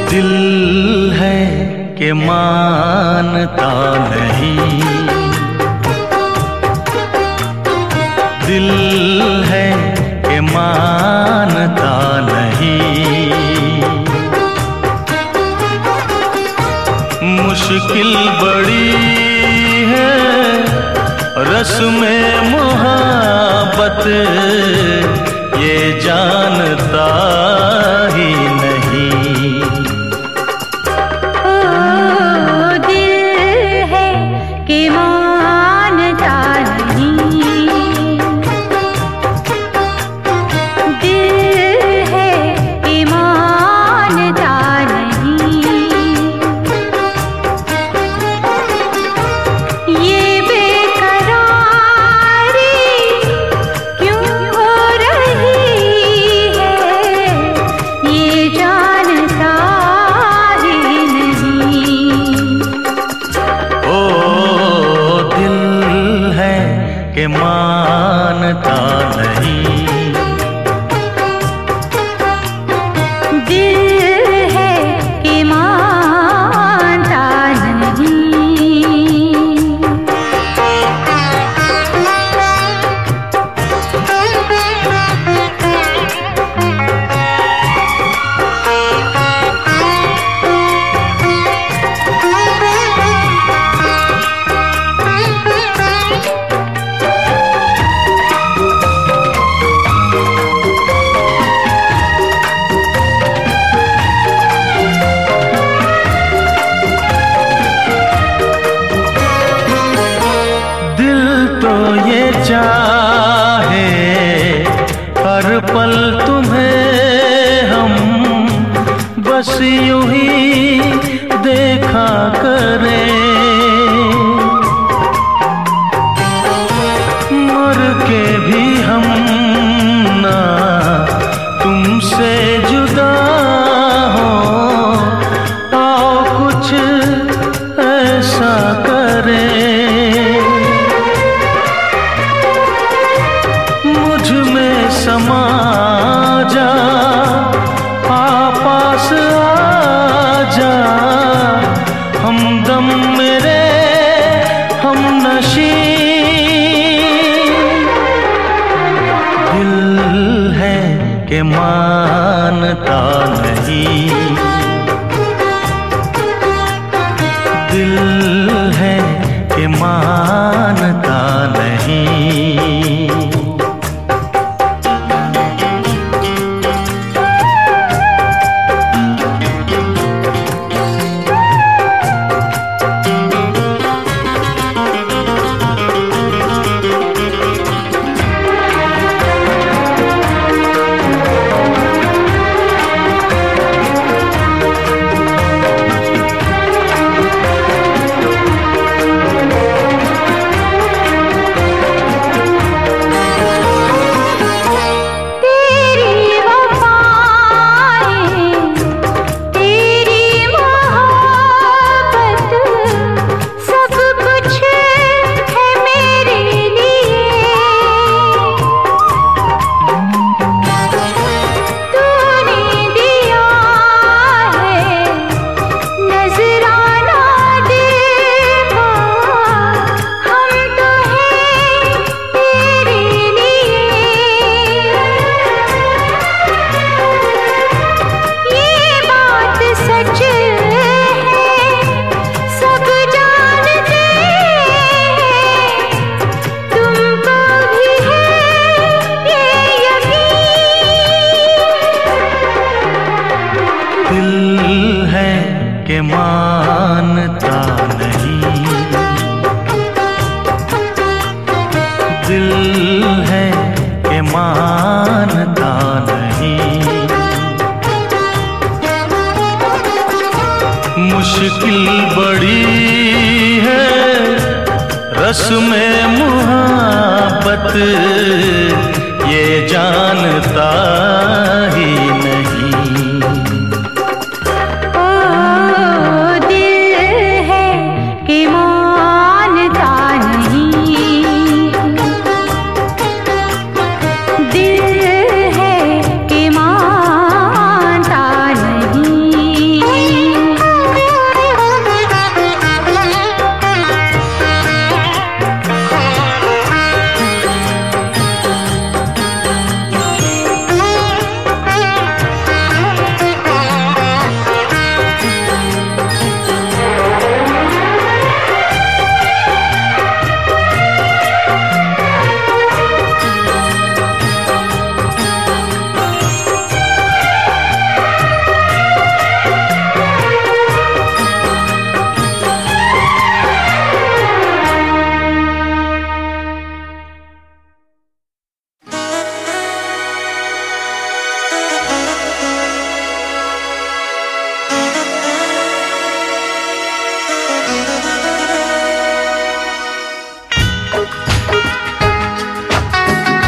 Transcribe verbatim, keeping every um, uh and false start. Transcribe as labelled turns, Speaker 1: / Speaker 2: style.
Speaker 1: दिल है कि मानता नहीं, दिल है कि मानता नहीं। मुश्किल बड़ी है रस्म मोहब्बत, ये जानता ही नहीं।
Speaker 2: ओ दिल है कि मानता नहीं, दिल है कि मानता नहीं। ये बेकरारी क्यों हो रही है, ये जानता ही नहीं।
Speaker 1: ओ दिल है कि मानता नहीं,
Speaker 2: दिल है कि मानता नहीं।
Speaker 1: तो ये चाहे हर पल तुम्हें हम बस यूं ही देखा करें, मर के भी हम ना तुमसे जुदा हो। आओ कुछ ऐसा करें, समा जा पास आ जा, हमदम मेरे हम नशी। दिल है कि मानता नहीं, दिल है कि मानता नहीं। दिल है कि मानता नहीं, दिल है कि मानता नहीं। मुश्किल बड़ी है रस्म मोहब्बत, ये जानता ही नहीं।